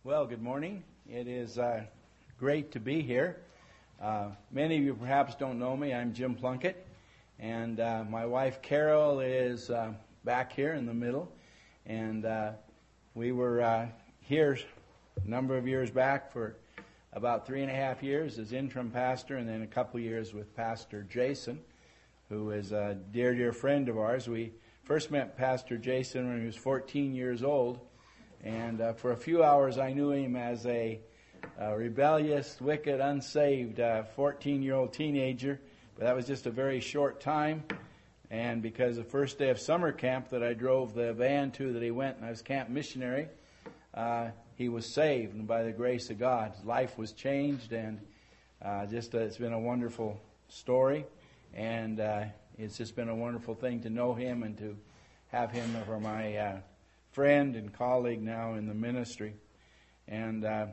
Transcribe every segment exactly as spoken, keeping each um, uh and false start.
Well, good morning. It is uh, great to be here. Uh, many of you perhaps don't know me. I'm Jim Plunkett, and uh, my wife Carol is uh, back here in the middle. And uh, we were uh, here a number of years back for about three and a half years as interim pastor, and then a couple years with Pastor Jason, who is a dear, dear friend of ours. We first met Pastor Jason when he was fourteen years old. And uh, for a few hours, I knew him as a, a rebellious, wicked, unsaved fourteen-year-old teenager. But that was just a very short time. And because the first day of summer camp that I drove the van to that he went, and I was camp missionary, uh, he was saved. And by the grace of God, his life was changed. And uh, just uh, it's been a wonderful story. And uh, it's just been a wonderful thing to know him and to have him for my Uh, friend and colleague now in the ministry. And uh,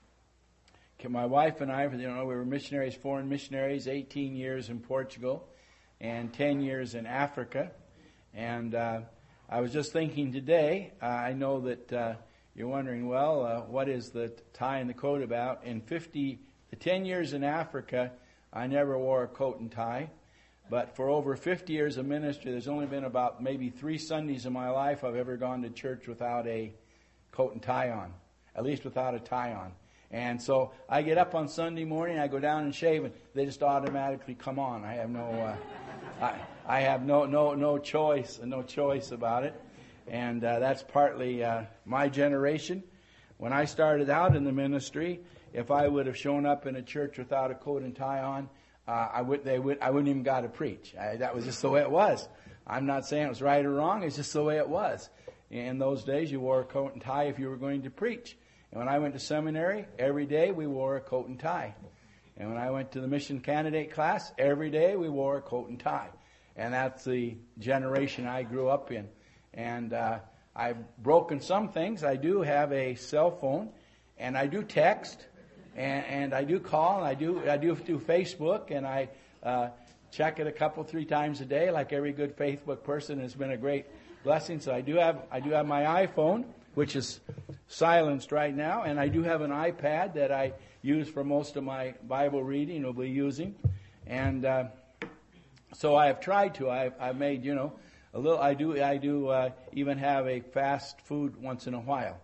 my wife and I, you know, we were missionaries, foreign missionaries, eighteen years in Portugal and ten years in Africa. And uh, I was just thinking today, uh, I know that uh, you're wondering, well, uh, what is the tie and the coat about? In fifty, the ten years in Africa, I never wore a coat and tie. But for over fifty years of ministry, there's only been about maybe three Sundays in my life I've ever gone to church without a coat and tie on, at least without a tie on. And so I get up on Sunday morning, I go down and shave, and they just automatically come on. I have no, uh, I, I have no, no, no choice, no choice about it. And uh, that's partly uh, my generation. When I started out in the ministry, if I would have shown up in a church without a coat and tie on, Uh, I would, they would, I wouldn't even got to preach. I, that was just the way it was. I'm not saying it was right or wrong. It's just the way it was. In those days, you wore a coat and tie if you were going to preach. And when I went to seminary, every day we wore a coat and tie. And when I went to the mission candidate class, every day we wore a coat and tie. And that's the generation I grew up in. And uh, I've broken some things. I do have a cell phone, and I do text. And, and I do call, and I do I do do Facebook, and I uh, check it a couple, three times a day, like every good Facebook person. It's been a great blessing. So I do have I do have my iPhone, which is silenced right now, and I do have an iPad that I use for most of my Bible reading. We'll be using, and uh, so I have tried to. I've, I've made you know a little. I do I do uh, even have a fast food once in a while.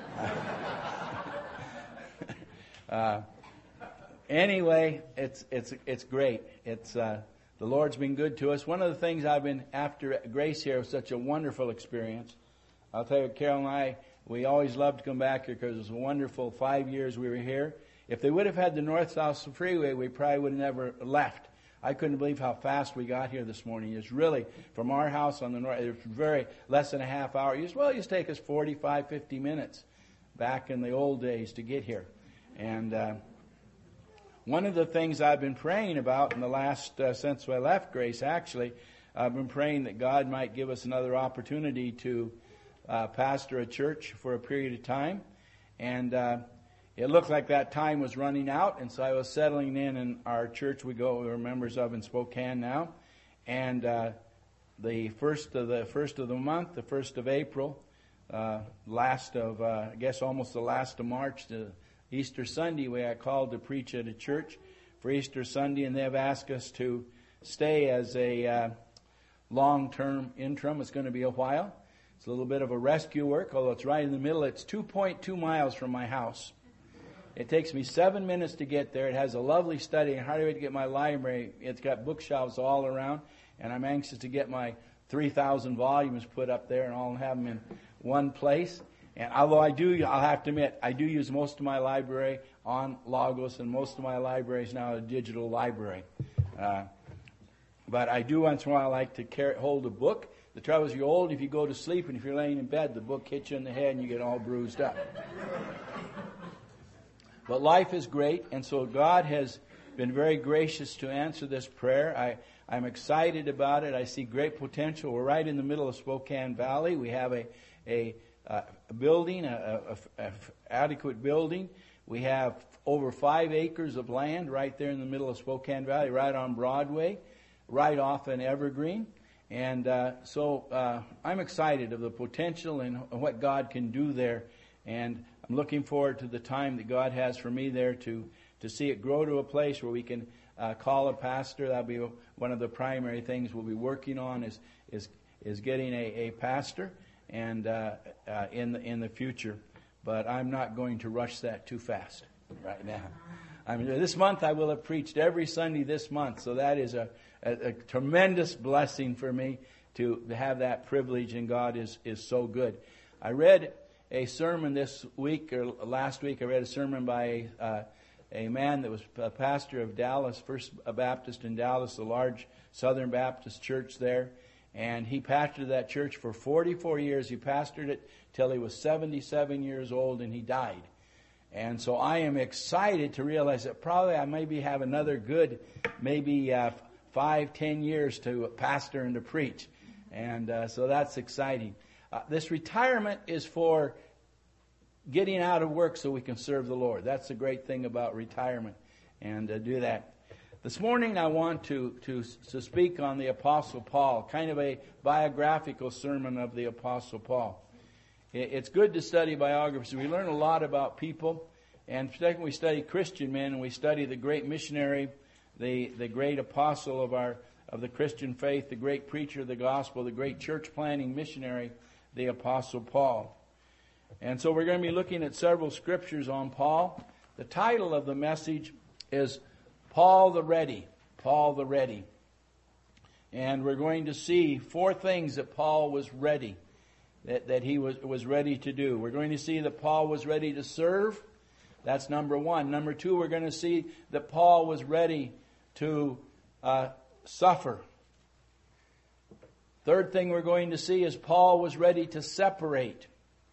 Uh, anyway, it's it's it's great. It's uh, the Lord's been good to us. One of the things I've been after at Grace here was such a wonderful experience. I'll tell you, Carol and I, we always loved to come back here because it was a wonderful five years we were here. If they would have had the North-South Freeway, we probably would have never left. I couldn't believe how fast we got here this morning. It's really, from our house on the north, it's very less than a half hour. It used, well, it used to take us forty-five, fifty minutes back in the old days to get here. And uh, one of the things I've been praying about in the last, uh, since I left Grace, actually, I've been praying that God might give us another opportunity to uh, pastor a church for a period of time. And uh, it looked like that time was running out, and so I was settling in in our church we go, we're members of in Spokane now. And uh, the first of the first of the month, the first of April, uh, last of, uh, I guess almost the last of March, the Easter Sunday, we got called to preach at a church for Easter Sunday, and they've asked us to stay as a uh, long-term interim. It's going to be a while. It's a little bit of a rescue work, although it's right in the middle. It's two point two miles from my house. It takes me seven minutes to get there. It has a lovely study, and hardly way to get my library. It's got bookshelves all around, and I'm anxious to get my three thousand volumes put up there and all have them in one place. And although I do, I'll have to admit, I do use most of my library on Logos, and most of my library is now a digital library. Uh, but I do once in a while like to carry, hold a book. The trouble is you're old, if you go to sleep, and if you're laying in bed, the book hits you in the head and you get all bruised up. But life is great, and so God has been very gracious to answer this prayer. I, I'm excited about it. I see great potential. We're right in the middle of Spokane Valley. We have a... a Uh, a building, a, a, a adequate building. We have over five acres of land right there in the middle of Spokane Valley, right on Broadway, right off in Evergreen. And uh, so uh, I'm excited of the potential and what God can do there. And I'm looking forward to the time that God has for me there to, to see it grow to a place where we can uh, call a pastor. That'll be one of the primary things we'll be working on is is is getting a, a pastor and uh, uh, in the in the future. But I'm not going to rush that too fast right now. I mean, this month I will have preached every Sunday this month, so that is a, a, a tremendous blessing for me to have that privilege, and God is, is so good. I read a sermon this week, or last week I read a sermon by uh, a man that was a pastor of Dallas, First Baptist in Dallas, a large Southern Baptist church there. And he pastored that church for forty-four years. He pastored it till he was seventy-seven years old, and he died. And so I am excited to realize that probably I maybe have another good, maybe uh, five, ten years to pastor and to preach. And uh, so that's exciting. Uh, this retirement is for getting out of work so we can serve the Lord. That's the great thing about retirement, and uh, do that. This morning I want to, to, to speak on the Apostle Paul, kind of a biographical sermon of the Apostle Paul. It's good to study biographies. We learn a lot about people, and particularly we study Christian men, and we study the great missionary, the, the great apostle of our of the Christian faith, the great preacher of the gospel, the great church planting missionary, the Apostle Paul. And so we're going to be looking at several scriptures on Paul. The title of the message is Paul the Ready, Paul the Ready. And we're going to see four things that Paul was ready, that, that he was, was ready to do. We're going to see that Paul was ready to serve. That's number one. Number two, we're going to see that Paul was ready to uh, suffer. Third thing we're going to see is Paul was ready to separate.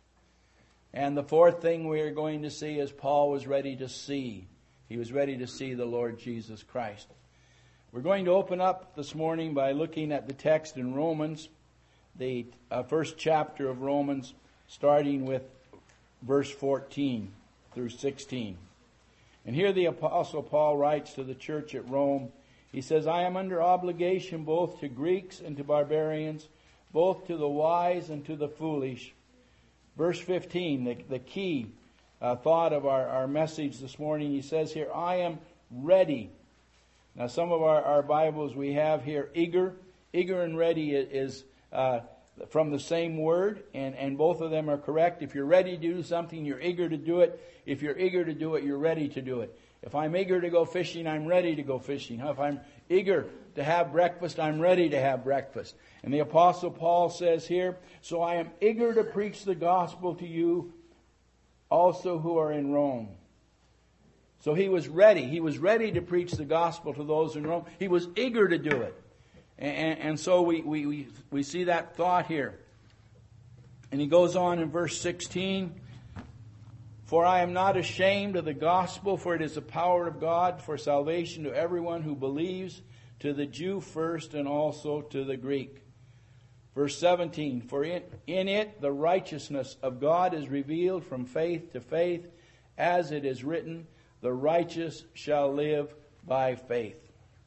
And the fourth thing we're going to see is Paul was ready to see. He was ready to see the Lord Jesus Christ. We're going to open up this morning by looking at the text in Romans, the uh, first chapter of Romans, starting with verse fourteen through sixteen. And here the Apostle Paul writes to the church at Rome. He says, I am under obligation both to Greeks and to barbarians, both to the wise and to the foolish. Verse fifteen, the, the key Uh, thought of our, our message this morning. He says here, I am ready. Now some of our, our Bibles we have here, eager. Eager and ready is uh, from the same word, and, and both of them are correct. If you're ready to do something, you're eager to do it. If you're eager to do it, you're ready to do it. If I'm eager to go fishing, I'm ready to go fishing. If I'm eager to have breakfast, I'm ready to have breakfast. And the Apostle Paul says here, so I am eager to preach the gospel to you also who are in Rome. So he was ready. He was ready to preach the gospel to those in Rome. He was eager to do it. And, and so we, we, we, we see that thought here. And he goes on in verse sixteen, for I am not ashamed of the gospel, for it is the power of God for salvation to everyone who believes, to the Jew first and also to the Greek. Verse seventeen, for in, in it the righteousness of God is revealed from faith to faith, as it is written, the righteous shall live by faith.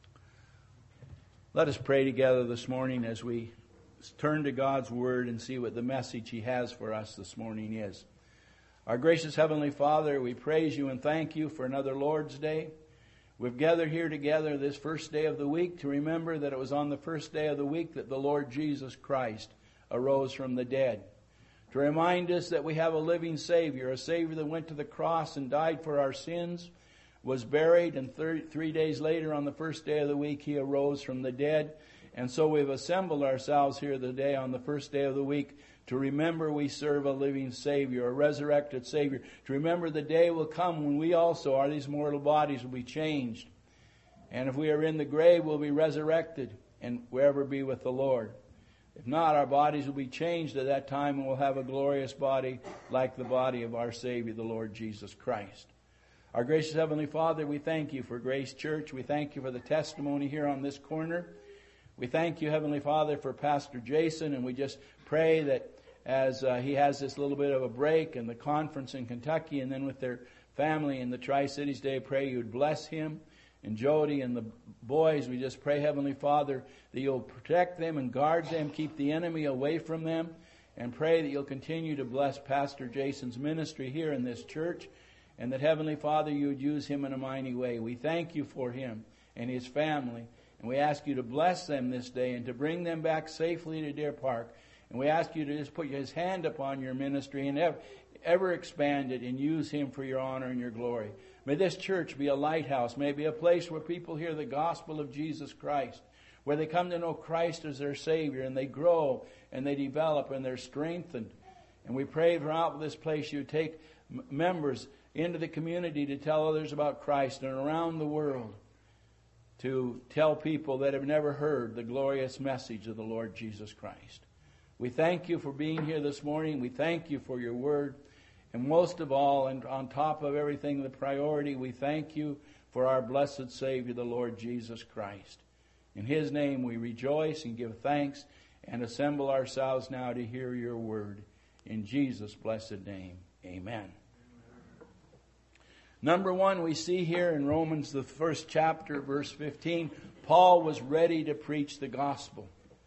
Let us pray together this morning as we turn to God's Word and see what the message He has for us this morning is. Our gracious Heavenly Father, we praise You and thank You for another Lord's Day. We've gathered here together this first day of the week to remember that it was on the first day of the week that the Lord Jesus Christ arose from the dead. To remind us that we have a living Savior, a Savior that went to the cross and died for our sins, was buried, and thir- three days later on the first day of the week He arose from the dead. And so we've assembled ourselves here today on the first day of the week to remember we serve a living Savior, a resurrected Savior. To remember the day will come when we also, our these mortal bodies, will be changed. And if we are in the grave, we'll be resurrected and wherever be with the Lord. If not, our bodies will be changed at that time, and we'll have a glorious body like the body of our Savior, the Lord Jesus Christ. Our gracious Heavenly Father, we thank You for Grace Church. We thank You for the testimony here on this corner. We thank You, Heavenly Father, for Pastor Jason, and we just pray that as uh, he has this little bit of a break and the conference in Kentucky and then with their family in the Tri-Cities Day, pray You would bless him and Jody and the boys. We just pray, Heavenly Father, that You'll protect them and guard them, keep the enemy away from them. and pray that you'll continue to bless Pastor Jason's ministry here in this church, and that, Heavenly Father, you would use him in a mighty way. We thank you for him and his family, and we ask you to bless them this day and to bring them back safely to Deer Park. And we ask you to just put his hand upon your ministry and ever, ever expand it and use him for your honor and your glory. May this church be a lighthouse, may be a place where people hear the gospel of Jesus Christ, where they come to know Christ as their Savior, and they grow and they develop and they're strengthened. And we pray throughout this place you take m- members into the community to tell others about Christ, and around the world to tell people that have never heard the glorious message of the Lord Jesus Christ. We thank you for being here this morning. We thank you for your word. And most of all, and on top of everything, the priority, we thank you for our blessed Savior, the Lord Jesus Christ. In his name we rejoice and give thanks and assemble ourselves now to hear your word. In Jesus' blessed name, amen. Number one, we see here in Romans, the first chapter, verse fifteen, Paul was ready to preach the gospel.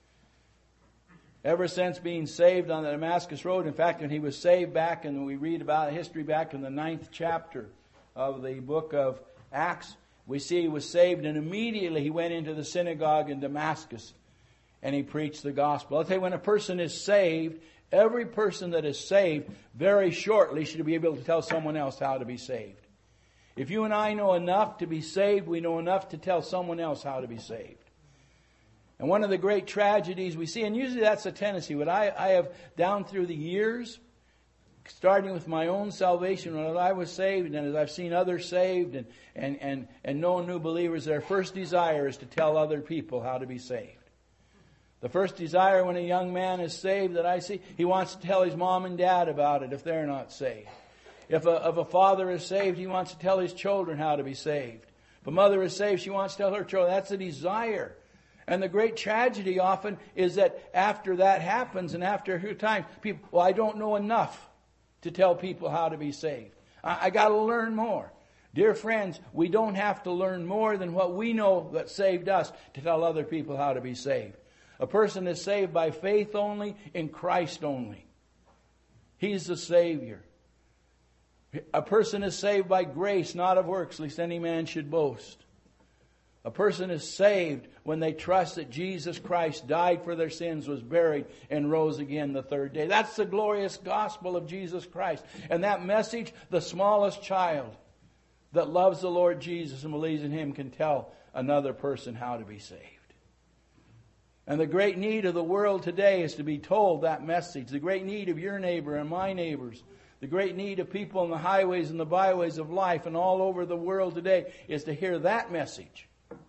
Ever since being saved on the Damascus Road, in fact, when he was saved back, and we read about history back in the ninth chapter of the book of Acts, we see he was saved, and immediately he went into the synagogue in Damascus and he preached the gospel. I'll tell you, when a person is saved, every person that is saved very shortly should be able to tell someone else how to be saved. If you and I know enough to be saved, we know enough to tell someone else how to be saved. And one of the great tragedies we see, and usually that's a tendency, but I, I have down through the years, starting with my own salvation when I was saved, and as I've seen others saved and, and, and, and known new believers, their first desire is to tell other people how to be saved. The first desire when a young man is saved that I see, he wants to tell his mom and dad about it if they're not saved. If a, if a father is saved, he wants to tell his children how to be saved. If a mother is saved, she wants to tell her children. That's a desire. And the great tragedy often is that after that happens and after a few times, people, well, I don't know enough to tell people how to be saved. I, I got to learn more. Dear friends, we don't have to learn more than what we know that saved us to tell other people how to be saved. A person is saved by faith only, in Christ only. He's the Savior. A person is saved by grace, not of works, lest any man should boast. A person is saved when they trust that Jesus Christ died for their sins, was buried, and rose again the third day. That's the glorious gospel of Jesus Christ. And that message, the smallest child that loves the Lord Jesus and believes in Him can tell another person how to be saved. And the great need of the world today is to be told that message. The great need of your neighbor and my neighbors. The great need of people on the highways and the byways of life and all over the world today is to hear that message.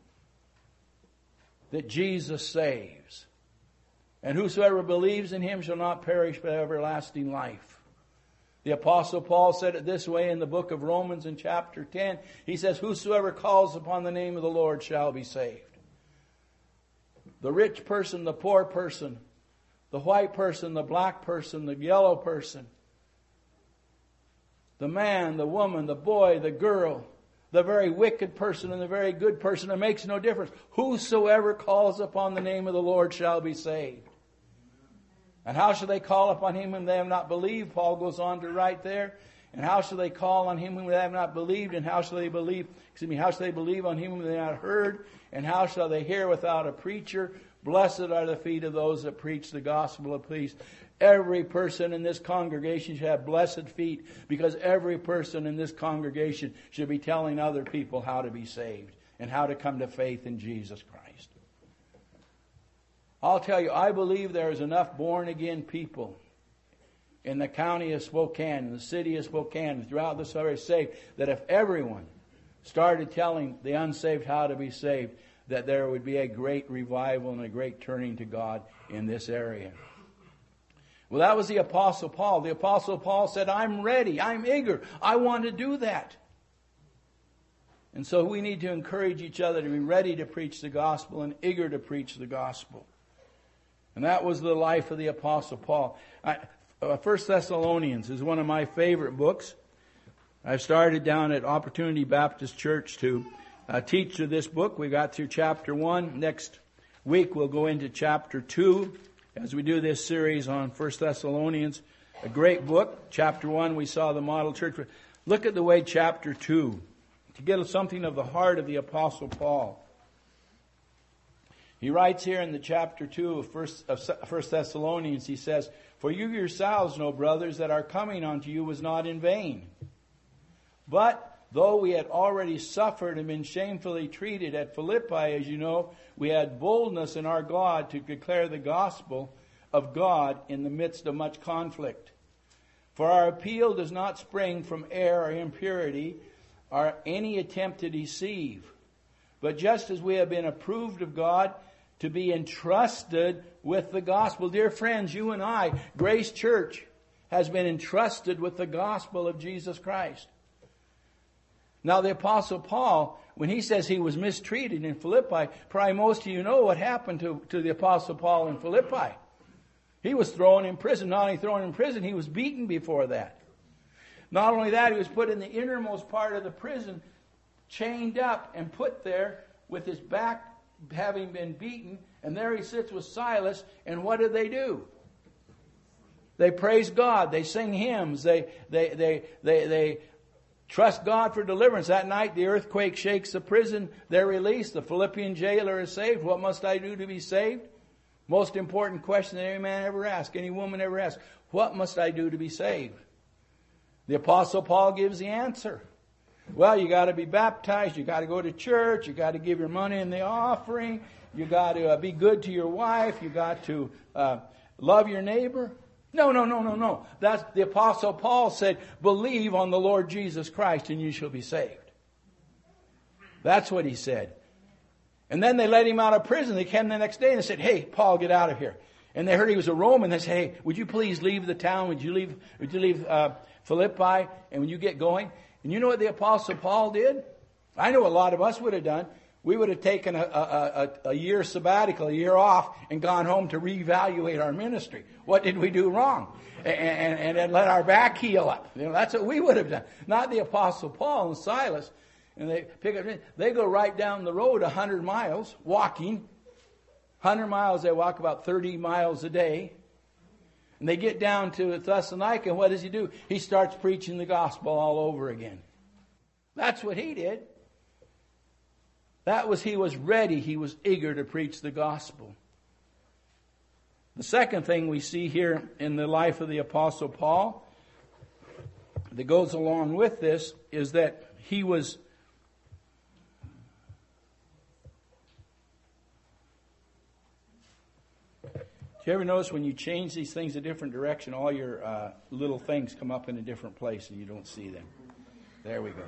That Jesus saves. And whosoever believes in Him shall not perish but have everlasting life. The Apostle Paul said it this way in the book of Romans in chapter ten. He says, whosoever calls upon the name of the Lord shall be saved. The rich person, the poor person, the white person, the black person, the yellow person, the man, the woman, the boy, the girl, the very wicked person and the very good person, it makes no difference. Whosoever calls upon the name of the Lord shall be saved. And how shall they call upon Him whom they have not believed? Paul goes on to write there. And how shall they call on Him whom they have not believed? And how shall they believe, excuse me, how shall they believe on Him whom they have not heard? And how shall they hear without a preacher? Blessed are the feet of those that preach the gospel of peace. Every person in this congregation should have blessed feet, because every person in this congregation should be telling other people how to be saved and how to come to faith in Jesus Christ. I'll tell you, I believe there is enough born-again people in the county of Spokane, in the city of Spokane, throughout this area saved, that if everyone started telling the unsaved how to be saved, that there would be a great revival and a great turning to God in this area. Well, that was the Apostle Paul. The Apostle Paul said, I'm ready, I'm eager, I want to do that. And so we need to encourage each other to be ready to preach the gospel and eager to preach the gospel. And that was the life of the Apostle Paul. I, uh, First Thessalonians is one of my favorite books. I've started down at Opportunity Baptist Church to uh, teach through this book. We got through chapter one. Next week we'll go into chapter two. as we do this series on First Thessalonians, a great book. Chapter one, we saw the model church. Look at the way chapter two, to get something of the heart of the Apostle Paul. He writes here in the chapter two of First, of First Thessalonians, he says, "For you yourselves know, brothers, that our coming unto you was not in vain. But though we had already suffered and been shamefully treated at Philippi, as you know, we had boldness in our God to declare the gospel of God in the midst of much conflict. For our appeal does not spring from error or impurity or any attempt to deceive. But just as we have been approved of God to be entrusted with the gospel." Dear friends, you and I, Grace Church, has been entrusted with the gospel of Jesus Christ. Now the Apostle Paul, when he says he was mistreated in Philippi, probably most of you know what happened to, to the Apostle Paul in Philippi. He was thrown in prison. Not only thrown in prison, he was beaten before that. Not only that, he was put in the innermost part of the prison, chained up and put there with his back having been beaten. And there he sits with Silas. And what do they do? They praise God. They sing hymns. They, they, they, they, they trust God for deliverance. That night the earthquake shakes the prison. They're released. The Philippian jailer is saved. What must I do to be saved? Most important question that any man ever asked, any woman ever asked. What must I do to be saved? The Apostle Paul gives the answer. Well, you got to be baptized. You got to go to church. You got to give your money in the offering. You got to uh, be good to your wife. You got to uh, love your neighbor. No, no, no, no, no. That's the Apostle Paul said, "Believe on the Lord Jesus Christ and you shall be saved." That's what he said. And then they let him out of prison. They came the next day and they said, "Hey, Paul, get out of here." And they heard he was a Roman. They said, "Hey, would you please leave the town? Would you leave? Would you leave uh, Philippi? And when you get going?" And you know what the Apostle Paul did? I know a lot of us would have done. We would have taken a, a, a, a year sabbatical, a year off, and gone home to reevaluate our ministry. What did we do wrong? And, and, and then let our back heal up. You know, that's what we would have done. Not the Apostle Paul and Silas. And they pick up, they go right down the road a hundred miles, walking. Hundred miles, they walk about thirty miles a day. And they get down to Thessalonica, and what does he do? He starts preaching the gospel all over again. That's what he did. That was, he was ready. He was eager to preach the gospel. The second thing we see here in the life of the Apostle Paul that goes along with this is that he was Do you ever notice when you change these things a different direction, all your uh, little things come up in a different place and you don't see them? There we go.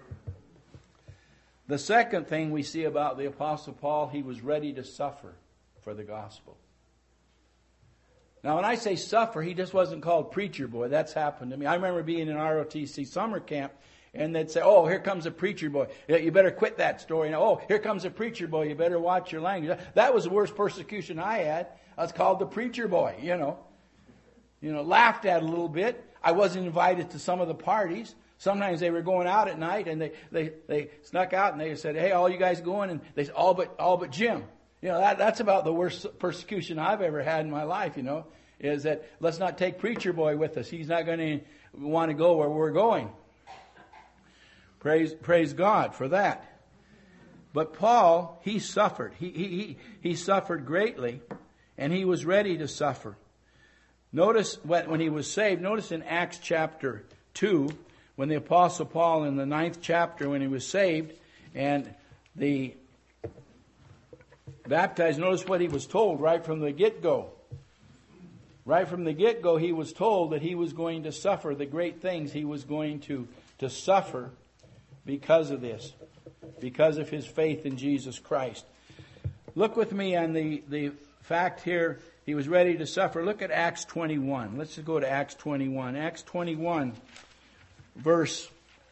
The second thing we see about the Apostle Paul, he was ready to suffer for the gospel. Now, when I say suffer, he just wasn't called preacher boy. That's happened to me. I remember being in R O T C summer camp, and they'd say, "Oh, here comes a preacher boy. You better quit that story." And, "Oh, here comes a preacher boy. You better watch your language." That was the worst persecution I had. I was called the preacher boy, you know. You know, laughed at a little bit. I wasn't invited to some of the parties. Sometimes they were going out at night, and they, they, they snuck out, and they said, "Hey, all you guys going?" And they said, all but, all but Jim. You know, that, that's about the worst persecution I've ever had in my life, you know, is that let's not take preacher boy with us. He's not going to want to go where we're going. Praise, praise God for that. But Paul, he suffered. He, he, he, he suffered greatly, and he was ready to suffer. Notice when, when he was saved, notice in Acts chapter two, when the Apostle Paul in the ninth chapter, when he was saved, and the baptized, notice what he was told right from the get-go. Right from the get-go, he was told that he was going to suffer the great things he was going to, to suffer because of this, because of his faith in Jesus Christ. Look with me on the, the fact here, he was ready to suffer. Look at Acts twenty-one. Let's just go to Acts twenty-one. Acts twenty-one, verse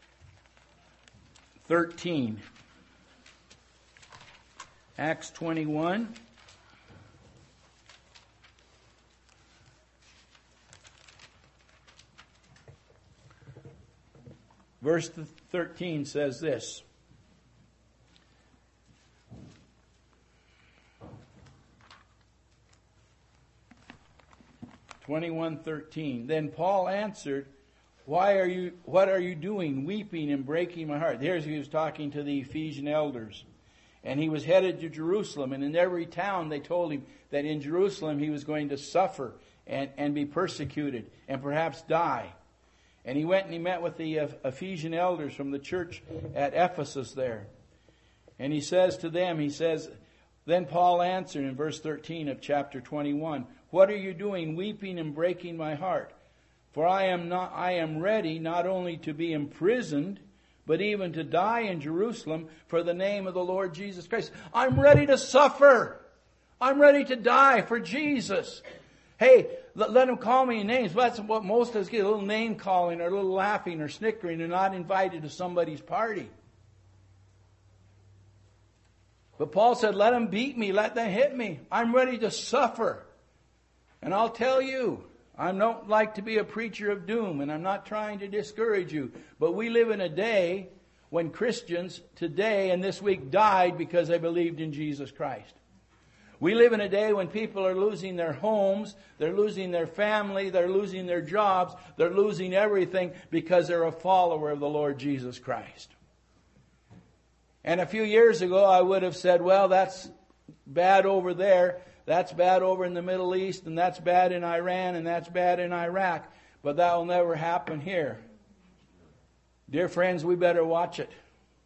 thirteen. Acts twenty-one. Verse thirteen says this. twenty-one thirteen. Then Paul answered, Why are you, what are you doing, weeping and breaking my heart? Here's he was talking to the Ephesian elders. And he was headed to Jerusalem. And in every town they told him that in Jerusalem he was going to suffer and, and be persecuted and perhaps die. And he went and he met with the Ephesian elders from the church at Ephesus there. And he says to them, he says, Then Paul answered in verse thirteen of chapter twenty-one, What are you doing, weeping and breaking my heart? For I am not, I am ready not only to be imprisoned, but even to die in Jerusalem for the name of the Lord Jesus Christ. I'm ready to suffer. I'm ready to die for Jesus. Hey, let, let them call me names. That's what most of us get, a little name calling or a little laughing or snickering and not invited to somebody's party. But Paul said, let them beat me, let them hit me. I'm ready to suffer. And I'll tell you, I don't like to be a preacher of doom, and I'm not trying to discourage you. But we live in a day when Christians today and this week died because they believed in Jesus Christ. We live in a day when people are losing their homes, they're losing their family, they're losing their jobs, they're losing everything because they're a follower of the Lord Jesus Christ. And a few years ago I would have said, well, that's bad over there. That's bad over in the Middle East, and that's bad in Iran, and that's bad in Iraq. But that will never happen here. Dear friends, we better watch it.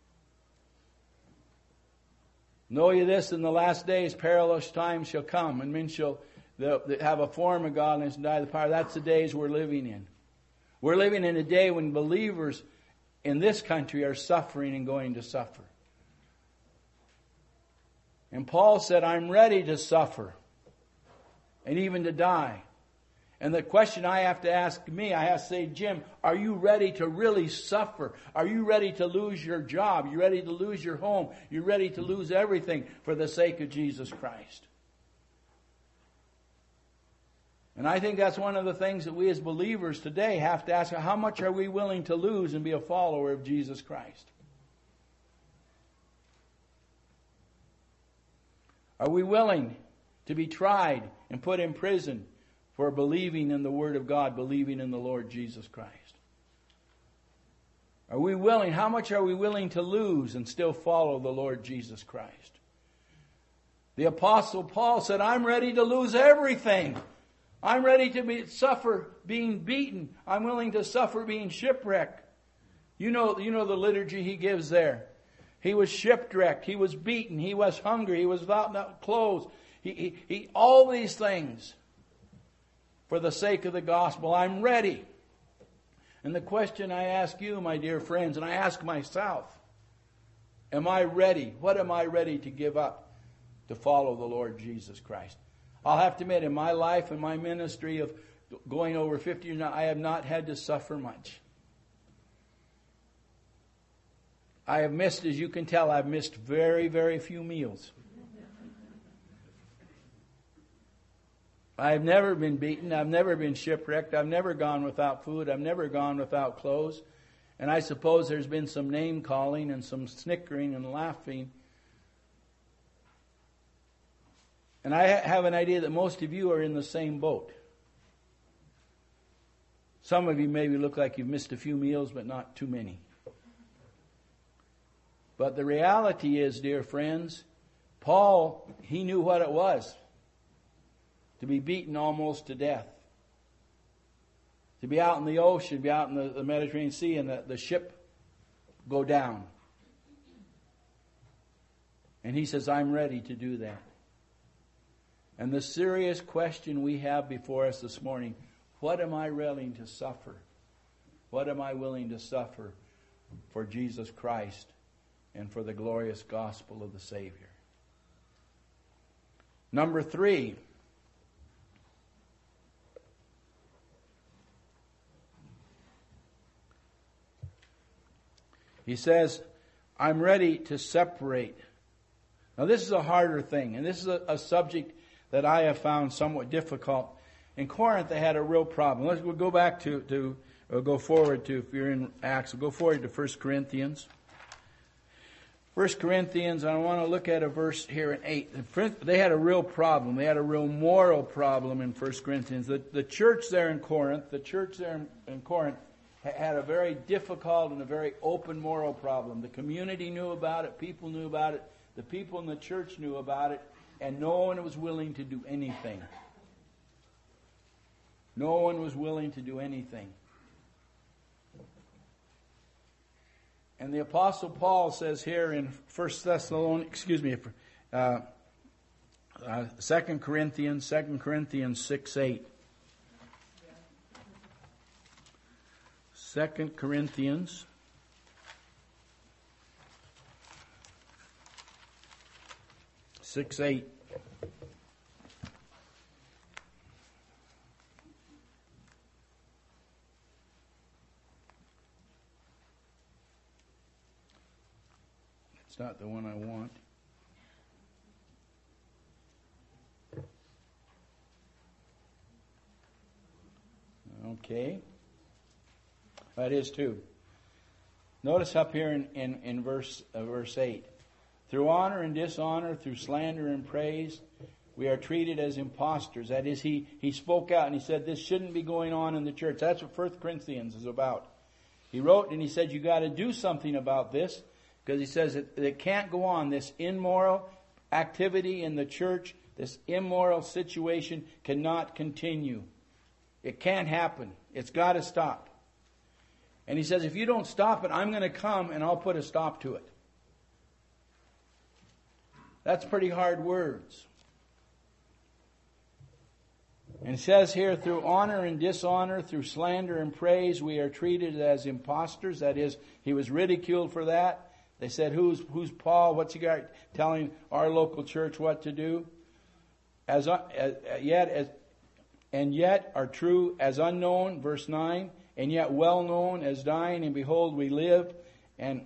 Know ye this, in the last days perilous times shall come, and men shall have a form of godliness and die of the power. That's the days we're living in. We're living in a day when believers in this country are suffering and going to suffer. And Paul said, I'm ready to suffer and even to die. And the question I have to ask me, I have to say, Jim, are you ready to really suffer? Are you ready to lose your job? You ready to lose your home? You ready to lose everything for the sake of Jesus Christ? And I think that's one of the things that we as believers today have to ask, how much are we willing to lose and be a follower of Jesus Christ? Are we willing to be tried and put in prison for believing in the Word of God, believing in the Lord Jesus Christ? Are we willing, how much are we willing to lose and still follow the Lord Jesus Christ? The Apostle Paul said, I'm ready to lose everything. I'm ready to be, suffer being beaten. I'm willing to suffer being shipwrecked. You know, you know the liturgy he gives there. He was shipwrecked. He was beaten. He was hungry. He was without clothes. He, he, he, all these things for the sake of the gospel. I'm ready. And the question I ask you, my dear friends, and I ask myself, am I ready? What am I ready to give up to follow the Lord Jesus Christ? I'll have to admit, in my life and my ministry of going over fifty years now, I have not had to suffer much. I have missed, as you can tell, I've missed very, very few meals. I've never been beaten. I've never been shipwrecked. I've never gone without food. I've never gone without clothes. And I suppose there's been some name calling and some snickering and laughing. And I have an idea that most of you are in the same boat. Some of you maybe look like you've missed a few meals, but not too many. But the reality is, dear friends, Paul, he knew what it was to be beaten almost to death. To be out in the ocean, be out in the, the Mediterranean Sea, and the, the ship go down. And he says, I'm ready to do that. And the serious question we have before us this morning, what am I willing to suffer? What am I willing to suffer for Jesus Christ and for the glorious gospel of the Savior? Number three, he says, I'm ready to separate. Now this is a harder thing, and this is a, a subject that I have found somewhat difficult. In Corinth, they had a real problem. Let's we'll go back to, to we'll go forward to, if you're in Acts, we'll go forward to First Corinthians. First Corinthians, I want to look at a verse here in eight. They had a real problem. They had a real moral problem in First Corinthians. The, the church there in Corinth, the church there in, in Corinth had a very difficult and a very open moral problem. The community knew about it. People knew about it. The people in the church knew about it. And no one was willing to do anything. No one was willing to do anything. And the Apostle Paul says here in First Thessalonians, excuse me, uh, uh, Second Corinthians, Second Corinthians six eight. Second Corinthians six eight. It's not the one I want. Okay. That is too. Notice up here in, in, in verse uh, verse eight. Through honor and dishonor, through slander and praise, we are treated as impostors. That is, he, he spoke out and he said this shouldn't be going on in the church. That's what First Corinthians is about. He wrote and he said you got to do something about this. Because he says it, it can't go on. This immoral activity in the church, this immoral situation cannot continue. It can't happen. It's got to stop. And he says, if you don't stop it, I'm going to come and I'll put a stop to it. That's pretty hard words. And it says here, through honor and dishonor, through slander and praise, we are treated as impostors. That is, he was ridiculed for that. They said, who's who's Paul? What's he got telling our local church what to do? As, as yet as and yet are true as unknown, verse nine, and yet well known as dying, and behold, we live, and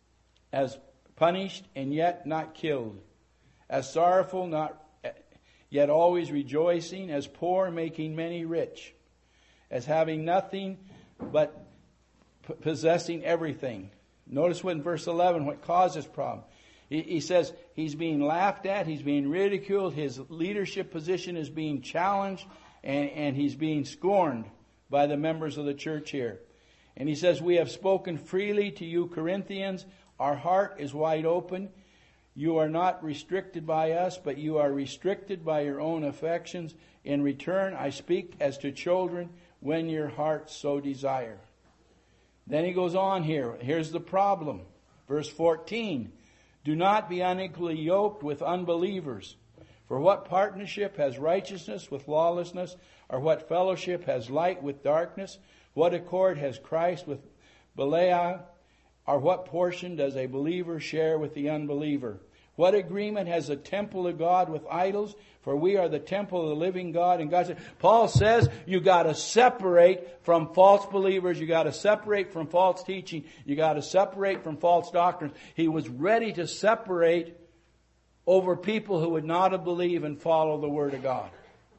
as punished, and yet not killed, as sorrowful, not yet always rejoicing, as poor, making many rich, as having nothing but p- possessing everything. Notice what in verse eleven, what caused this problem. He, he says he's being laughed at, he's being ridiculed, his leadership position is being challenged, and, and he's being scorned by the members of the church here. And he says, we have spoken freely to you Corinthians, our heart is wide open. You are not restricted by us, but you are restricted by your own affections. In return, I speak as to children when your hearts so desire. Then he goes on here. Here's the problem. Verse fourteen. Do not be unequally yoked with unbelievers. For what partnership has righteousness with lawlessness? Or what fellowship has light with darkness? What accord has Christ with Belial? Or what portion does a believer share with the unbeliever? What agreement has the temple of God with idols? For we are the temple of the living God. And God said, Paul says you got to separate from false believers. You got to separate from false teaching. You got to separate from false doctrines. He was ready to separate over people who would not believe and follow the Word of God.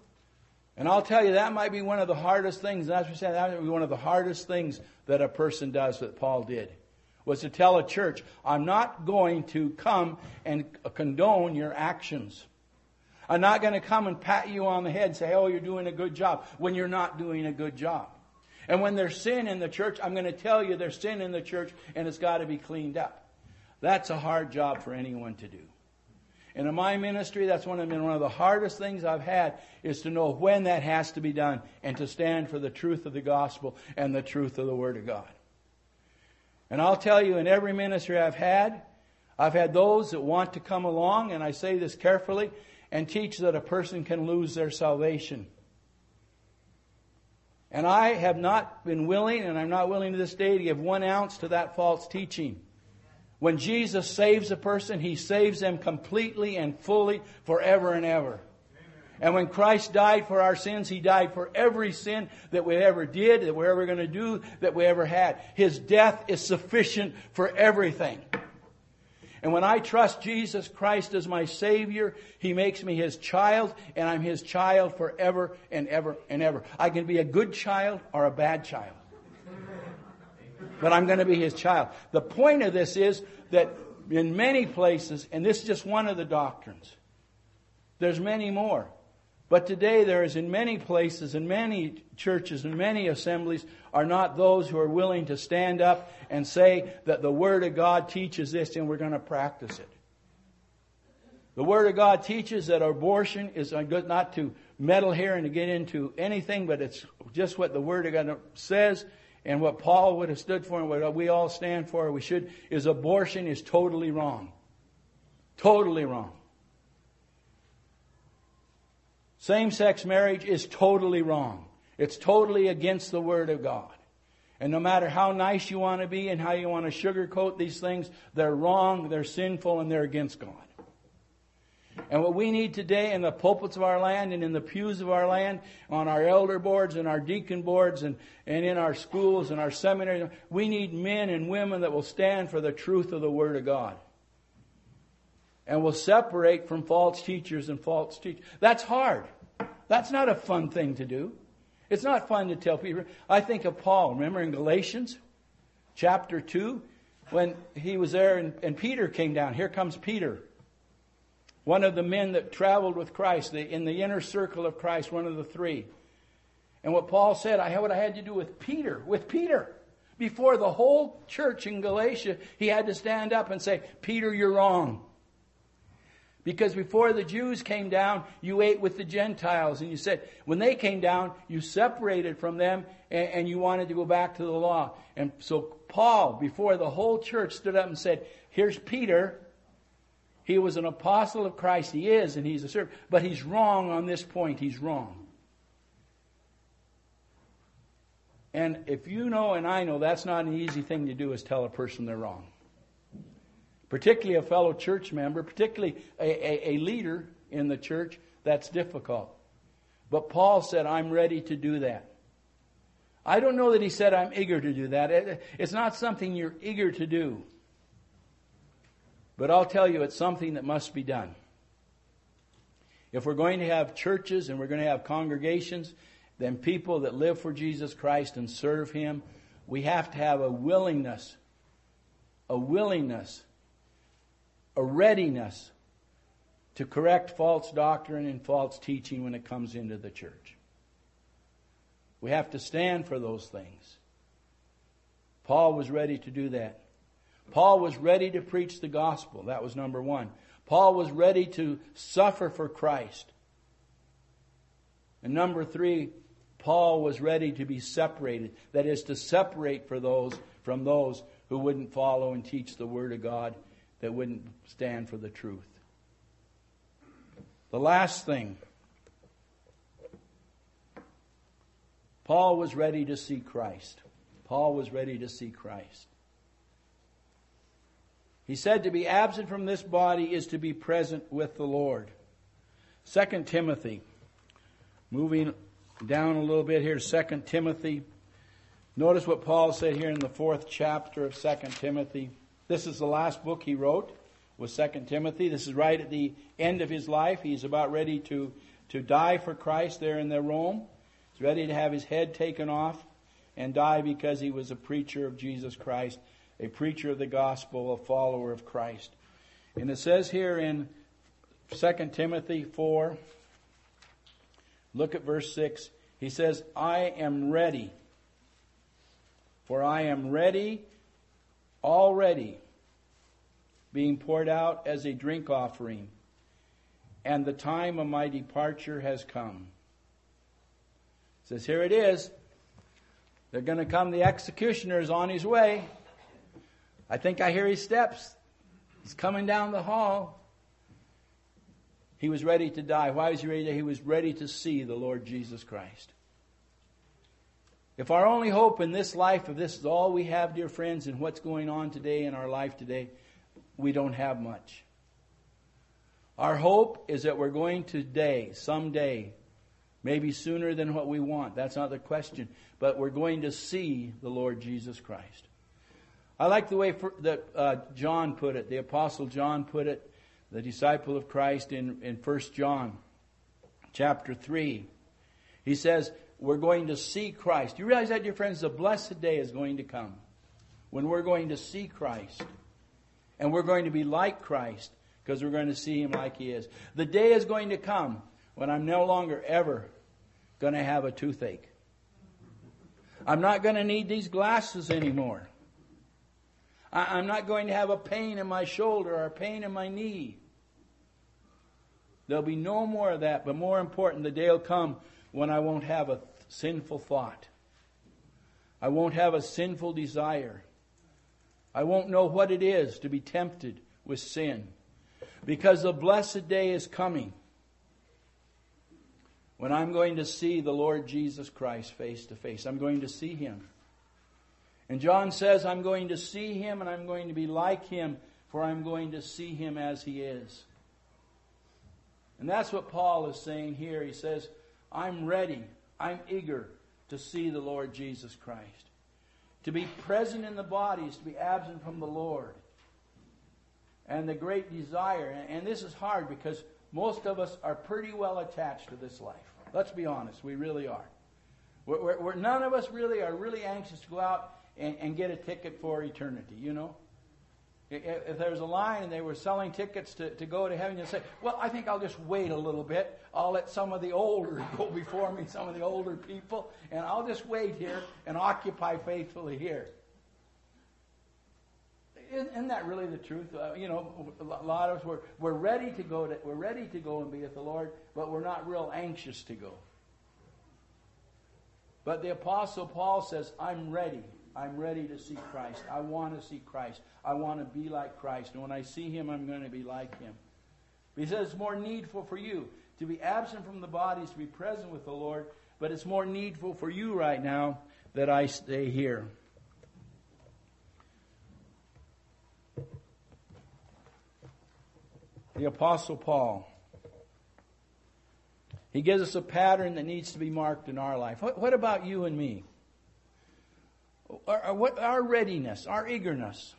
And I'll tell you, that might be one of the hardest things. That's what I said. That might be one of the hardest things that a person does that Paul did. Was to tell a church, I'm not going to come and condone your actions. I'm not going to come and pat you on the head and say, oh, you're doing a good job, when you're not doing a good job. And when there's sin in the church, I'm going to tell you there's sin in the church and it's got to be cleaned up. That's a hard job for anyone to do. And in my ministry, that's one of, one of the hardest things I've had, is to know when that has to be done and to stand for the truth of the gospel and the truth of the Word of God. And I'll tell you, in every ministry I've had, I've had those that want to come along, and I say this carefully, and teach that a person can lose their salvation. And I have not been willing, and I'm not willing to this day, to give one ounce to that false teaching. When Jesus saves a person, He saves them completely and fully forever and ever. And when Christ died for our sins, He died for every sin that we ever did, that we're ever going to do, that we ever had. His death is sufficient for everything. And when I trust Jesus Christ as my Savior, He makes me His child, and I'm His child forever and ever and ever. I can be a good child or a bad child. But I'm going to be His child. The point of this is that in many places, and this is just one of the doctrines. There's many more. But today there is in many places, in many churches, and many assemblies are not those who are willing to stand up and say that the Word of God teaches this and we're going to practice it. The Word of God teaches that abortion is not to meddle here and to get into anything, but it's just what the Word of God says, and what Paul would have stood for and what we all stand for, we should, is abortion is totally wrong. Totally wrong. Same-sex marriage is totally wrong. It's totally against the Word of God. And no matter how nice you want to be and how you want to sugarcoat these things, they're wrong, they're sinful, and they're against God. And what we need today in the pulpits of our land and in the pews of our land, on our elder boards and our deacon boards and, and in our schools and our seminaries, we need men and women that will stand for the truth of the Word of God. And will separate from false teachers and false teachers. That's hard. That's not a fun thing to do. It's not fun to tell people. I think of Paul. Remember in Galatians chapter two, when he was there and, and Peter came down. Here comes Peter. One of the men that traveled with Christ, the, in the inner circle of Christ, one of the three. And what Paul said, I had what I had to do with Peter. With Peter. Before the whole church in Galatia, he had to stand up and say, Peter, you're wrong. Because before the Jews came down, you ate with the Gentiles. And you said, when they came down, you separated from them and, and you wanted to go back to the law. And so Paul, before the whole church, stood up and said, here's Peter. He was an apostle of Christ. He is, and he's a servant. But he's wrong on this point. He's wrong. And if you know and I know, that's not an easy thing to do, is tell a person they're wrong. Particularly a fellow church member, particularly a, a, a leader in the church, that's difficult. But Paul said, I'm ready to do that. I don't know that he said, I'm eager to do that. It, it's not something you're eager to do. But I'll tell you, it's something that must be done. If we're going to have churches and we're going to have congregations, then people that live for Jesus Christ and serve Him, we have to have a willingness, a willingness, a readiness to correct false doctrine and false teaching when it comes into the church. We have to stand for those things. Paul was ready to do that. Paul was ready to preach the gospel. That was number one. Paul was ready to suffer for Christ. And number three, Paul was ready to be separated. That is, to separate for those from those who wouldn't follow and teach the Word of God, that wouldn't stand for the truth. The last thing, Paul was ready to see Christ. Paul was ready to see Christ. He said to be absent from this body is to be present with the Lord. Second Timothy. Moving down a little bit here, Second Timothy. Notice what Paul said here in the fourth chapter of Second Timothy. This is the last book he wrote, was Second Timothy. This is right at the end of his life. He's about ready to, to die for Christ there in the Rome. He's ready to have his head taken off and die because he was a preacher of Jesus Christ, a preacher of the gospel, a follower of Christ. And it says here in Second Timothy four, look at verse six. He says, I am ready, for I am ready already, being poured out as a drink offering, and the time of my departure has come. It says, here it is. They're going to come. The executioner is on his way. I think I hear his steps. He's coming down the hall. He was ready to die. Why was he ready to die? He was ready to see the Lord Jesus Christ. If our only hope in this life, if this is all we have, dear friends, and what's going on today in our life today, we don't have much. Our hope is that we're going today, someday, maybe sooner than what we want. That's not the question. But we're going to see the Lord Jesus Christ. I like the way for, that uh, John put it, the Apostle John put it, the disciple of Christ in, in First John chapter three. He says, we're going to see Christ. You realize that, dear friends, the blessed day is going to come when we're going to see Christ. And we're going to be like Christ because we're going to see Him like He is. The day is going to come when I'm no longer ever going to have a toothache. I'm not going to need these glasses anymore. I'm not going to have a pain in my shoulder or a pain in my knee. There'll be no more of that. But more important, the day will come when I won't have a sinful thought. I won't have a sinful desire. I won't know what it is to be tempted with sin. Because the blessed day is coming when I'm going to see the Lord Jesus Christ face to face. I'm going to see Him. And John says, I'm going to see Him and I'm going to be like Him, for I'm going to see Him as He is. And that's what Paul is saying here. He says, I'm ready, I'm eager to see the Lord Jesus Christ. To be present in the body is to be absent from the Lord. And the great desire, and this is hard because most of us are pretty well attached to this life. Let's be honest, we really are. We're, we're, we're, none of us really are really anxious to go out and, and get a ticket for eternity, you know. If, if there was a line and they were selling tickets to, to go to heaven, you'd say, well, I think I'll just wait a little bit. I'll let some of the older go before me, some of the older people, and I'll just wait here and occupy faithfully here. Isn't that really the truth? Uh, you know, a lot of us, we're, we're ready to go to, we're ready to go and be with the Lord, but we're not real anxious to go. But the Apostle Paul says, I'm ready. I'm ready to see Christ. I want to see Christ. I want to be like Christ. And when I see Him, I'm going to be like Him. He says it's more needful for you to be absent from the bodies, to be present with the Lord, but it's more needful for you right now that I stay here. The Apostle Paul, he gives us a pattern that needs to be marked in our life. What, what about you and me? Our, what, our readiness, our eagerness.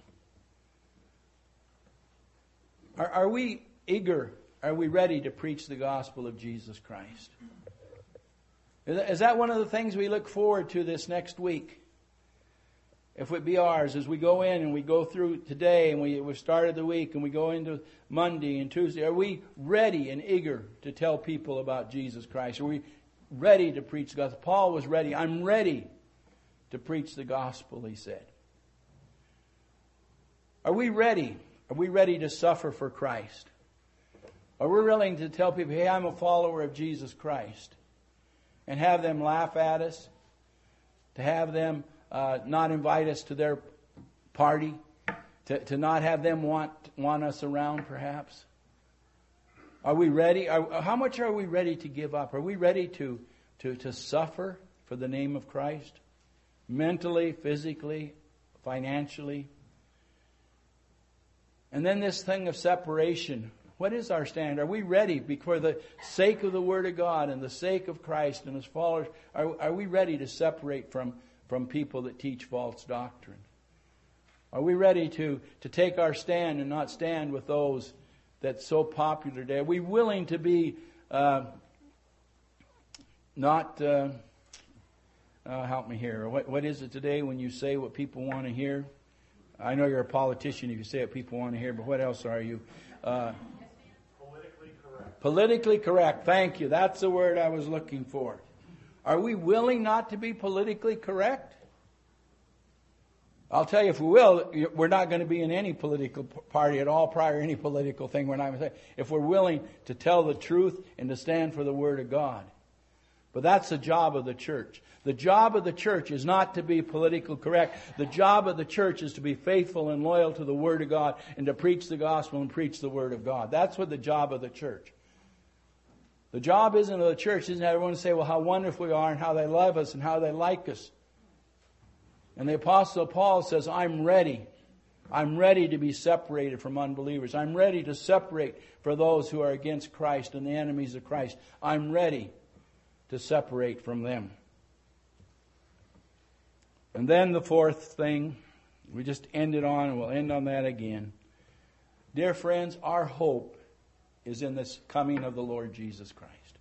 Are, are we eager? Are we ready to preach the gospel of Jesus Christ? Is that, is that one of the things we look forward to this next week? If it be ours, as we go in and we go through today and we, we've started the week and we go into Monday and Tuesday, are we ready and eager to tell people about Jesus Christ? Are we ready to preach the gospel? Paul was ready. I'm ready to preach the gospel, he said. Are we ready? Are we ready to suffer for Christ? Are we willing to tell people, hey, I'm a follower of Jesus Christ? And have them laugh at us? To have them Uh, not invite us to their party, to, to not have them want want us around, perhaps? Are we ready? Are, how much are we ready to give up? Are we ready to, to, to suffer for the name of Christ? Mentally, physically, financially? And then this thing of separation. What is our stand? Are we ready for the sake of the Word of God and the sake of Christ and His followers? Are, are we ready to separate from from people that teach false doctrine? Are we ready to, to take our stand and not stand with those that's so popular today? Are we willing to be uh, not, uh, uh, help me here, what, what is it today when you say what people want to hear? I know you're a politician if you say what people want to hear, but what else are you? Uh, Politically correct. Politically correct, thank you. That's the word I was looking for. Are we willing not to be politically correct? I'll tell you, if we will, we're not going to be in any political party at all prior to any political thing. We're not going to say, if we're willing to tell the truth and to stand for the Word of God. But that's the job of the church. The job of the church is not to be politically correct. The job of the church is to be faithful and loyal to the Word of God and to preach the gospel and preach the Word of God. That's what the job of the church. The job isn't of the church, isn't everyone to say, well, how wonderful we are and how they love us and how they like us. And the Apostle Paul says, I'm ready. I'm ready to be separated from unbelievers. I'm ready to separate for those who are against Christ and the enemies of Christ. I'm ready to separate from them. And then the fourth thing, we just ended on, and we'll end on that again. Dear friends, our hope is in this coming of the Lord Jesus Christ.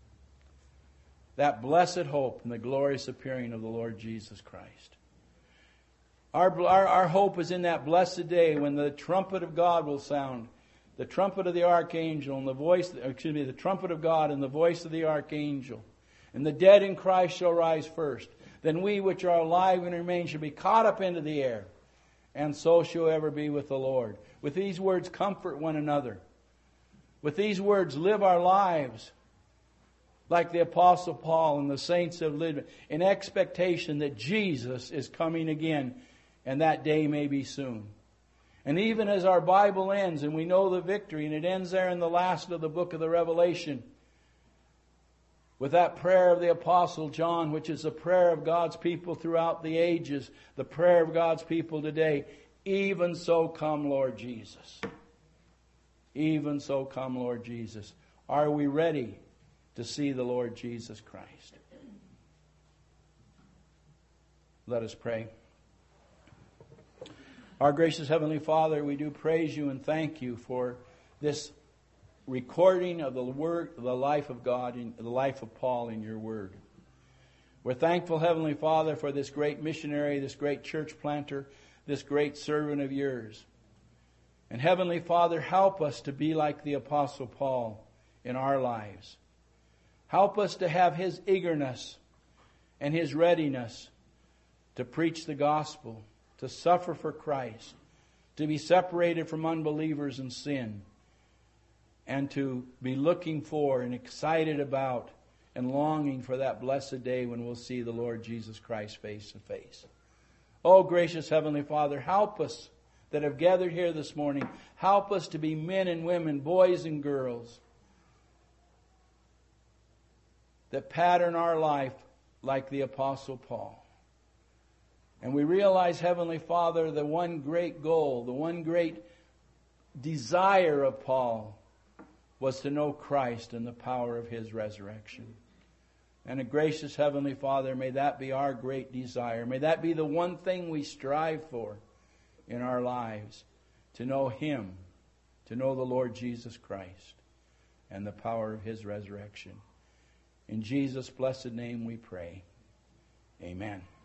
That blessed hope and the glorious appearing of the Lord Jesus Christ. Our, our, our hope is in that blessed day when the trumpet of God will sound. The trumpet of the archangel and the voice, excuse me, the trumpet of God and the voice of the archangel. And the dead in Christ shall rise first. Then we which are alive and remain shall be caught up into the air. And so shall ever be with the Lord. With these words, comfort one another. With these words, live our lives like the Apostle Paul and the saints have lived, in expectation that Jesus is coming again, and that day may be soon. And even as our Bible ends, and we know the victory, and it ends there in the last of the book of the Revelation, with that prayer of the Apostle John, which is the prayer of God's people throughout the ages, the prayer of God's people today, even so come, Lord Jesus. Even so come, Lord Jesus. Are we ready to see the Lord Jesus Christ? Let us pray. Our gracious Heavenly Father, we do praise you and thank you for this recording of the word, the life of God, in the life of Paul in your word. We're thankful, Heavenly Father, for this great missionary, this great church planter, this great servant of yours. And Heavenly Father, help us to be like the Apostle Paul in our lives. Help us to have his eagerness and his readiness to preach the gospel, to suffer for Christ, to be separated from unbelievers and sin, and to be looking for and excited about and longing for that blessed day when we'll see the Lord Jesus Christ face to face. Oh, gracious Heavenly Father, help us that have gathered here this morning. Help us to be men and women, boys and girls, that pattern our life like the Apostle Paul. And we realize, Heavenly Father, the one great goal, the one great desire of Paul was to know Christ and the power of his resurrection. And a gracious Heavenly Father, may that be our great desire. May that be the one thing we strive for in our lives, to know him, to know the Lord Jesus Christ and the power of his resurrection. In Jesus' blessed name we pray. Amen.